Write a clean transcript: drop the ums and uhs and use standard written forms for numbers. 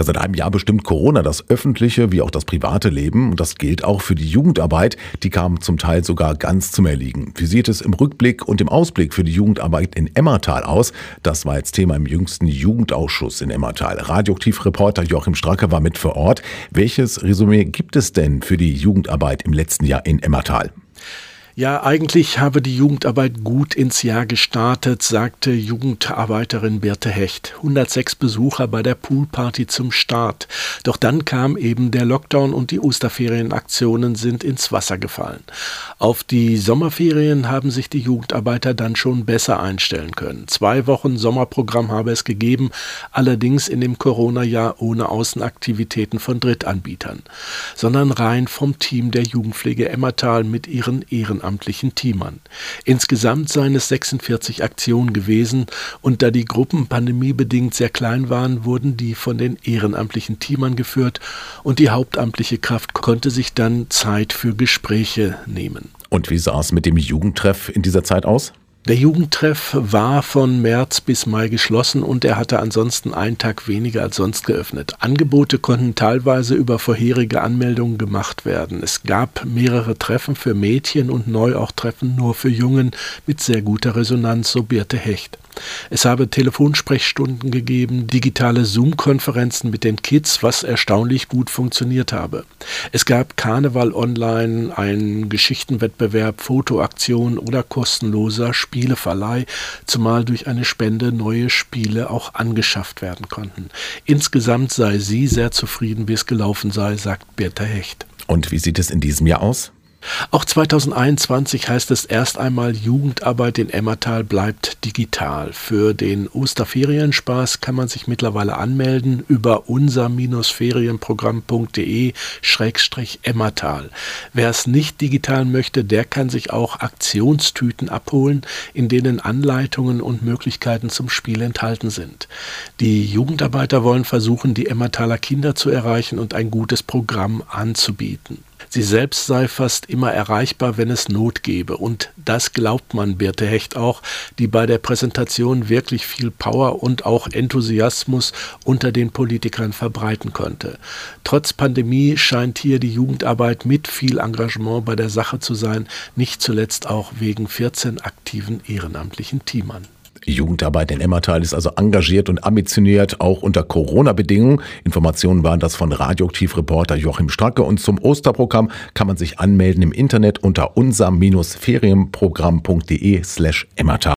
Ja, seit einem Jahr bestimmt Corona das öffentliche wie auch das private Leben. Und das gilt auch für die Jugendarbeit. Die kam zum Teil sogar ganz zum Erliegen. Wie sieht es im Rückblick und im Ausblick für die Jugendarbeit in Emmertal aus? Das war jetzt Thema im jüngsten Jugendausschuss in Emmertal. Radioaktiv-Reporter Joachim Stracke war mit vor Ort. Welches Resümee gibt es denn für die Jugendarbeit im letzten Jahr in Emmertal? Ja, eigentlich habe die Jugendarbeit gut ins Jahr gestartet, sagte Jugendarbeiterin Birte Hecht. 106 Besucher bei der Poolparty zum Start. Doch dann kam eben der Lockdown und die Osterferienaktionen sind ins Wasser gefallen. Auf die Sommerferien haben sich die Jugendarbeiter dann schon besser einstellen können. 2 Wochen Sommerprogramm habe es gegeben, allerdings in dem Corona-Jahr ohne Außenaktivitäten von Drittanbietern, sondern rein vom Team der Jugendpflege Emmertal mit ihren ehrenamtlichen Teamern. Insgesamt seien es 46 Aktionen gewesen und da die Gruppen pandemiebedingt sehr klein waren, wurden die von den ehrenamtlichen Teamern geführt und die hauptamtliche Kraft konnte sich dann Zeit für Gespräche nehmen. Und wie sah es mit dem Jugendtreff in dieser Zeit aus? Der Jugendtreff war von März bis Mai geschlossen und er hatte ansonsten einen Tag weniger als sonst geöffnet. Angebote konnten teilweise über vorherige Anmeldungen gemacht werden. Es gab mehrere Treffen für Mädchen und neu auch Treffen nur für Jungen mit sehr guter Resonanz, so Birte Hecht. Es habe Telefonsprechstunden gegeben, digitale Zoom-Konferenzen mit den Kids, was erstaunlich gut funktioniert habe. Es gab Karneval online, einen Geschichtenwettbewerb, Fotoaktion oder kostenloser Spieleverleih, zumal durch eine Spende neue Spiele auch angeschafft werden konnten. Insgesamt sei sie sehr zufrieden, wie es gelaufen sei, sagt Birte Hecht. Und wie sieht es in diesem Jahr aus? Auch 2021 heißt es erst einmal, Jugendarbeit in Emmertal bleibt digital. Für den Osterferienspaß kann man sich mittlerweile anmelden über unser-ferienprogramm.de/Emmertal. Wer es nicht digital möchte, der kann sich auch Aktionstüten abholen, in denen Anleitungen und Möglichkeiten zum Spiel enthalten sind. Die Jugendarbeiter wollen versuchen, die Emmertaler Kinder zu erreichen und ein gutes Programm anzubieten. Sie selbst sei fast immer erreichbar, wenn es Not gebe. Und das glaubt man Birte Hecht auch, die bei der Präsentation wirklich viel Power und auch Enthusiasmus unter den Politikern verbreiten konnte. Trotz Pandemie scheint hier die Jugendarbeit mit viel Engagement bei der Sache zu sein, nicht zuletzt auch wegen 14 aktiven ehrenamtlichen Teamern. Jugendarbeit in Emmertal ist also engagiert und ambitioniert, auch unter Corona-Bedingungen. Informationen waren das von Radioaktiv-Reporter Joachim Stracke. Und zum Osterprogramm kann man sich anmelden im Internet unter unser-ferienprogramm.de/Emmertal.